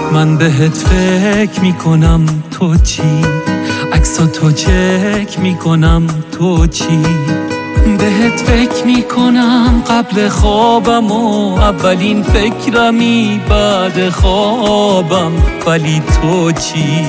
من بهت فکر میکنم تو چی، عکسا تو چک میکنم تو چی، بهت فکر میکنم قبل خوابم و اولین فکرمی بعد خوابم، ولی تو چی؟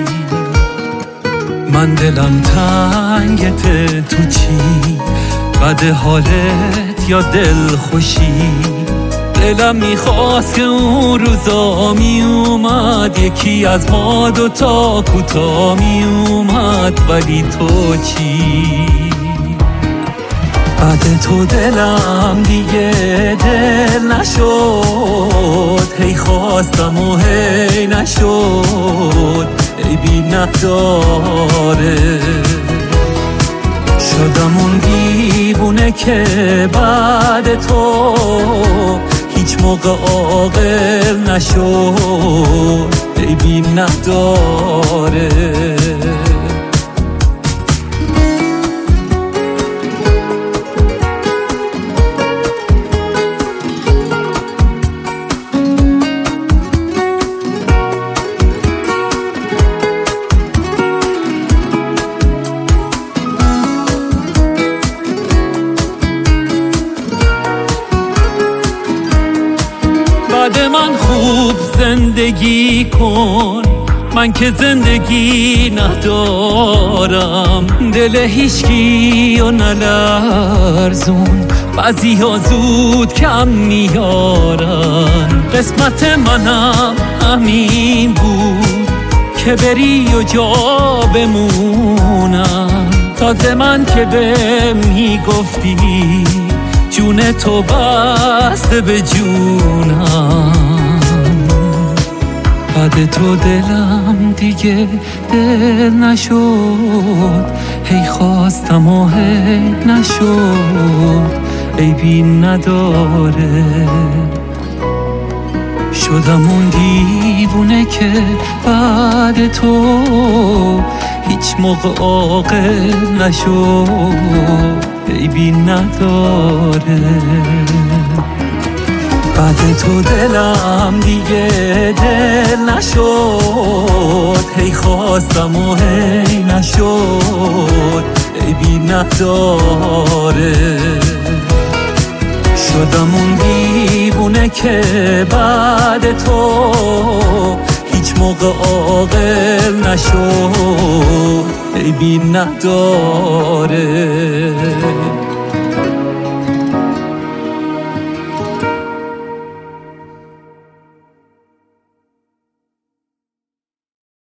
من دلم تنگته تو چی، بد حالت یا دل خوشی؟ دلم میخواست که اون روزا میومد یکی از ما دوتا کوتا میومد، ولی تو چی؟ بعد تو دلم دیگه دل نشد، هی خواستم و هی نشد، ای بی نداره شدم اون دیوونه که بعد تو هیچ موقع عاقل نشد، ای بی نداره. بعد من خوب زندگی کن، من که زندگی ندارم، دل هیچکی و نلرزون، بعضی ها زود کم میارن، قسمت منم همین بود که بری و جا بمونم، تازه من که به میگفتی جون تو بسته به جونم، بعد تو دلم دیگه دل نشد، هی خواستم و هی نشد، ای بی نداره شدم اون دیوونه که بعد تو هیچ موقع عاقل نشد، ای بی نداره. بعد تو دلم دیگه دل نشد، هی خواستم و هی نشد، ای بی نداره شدم اون دیوونه که بعد تو هیچ موقع عاقل نشد، ای بی نداره.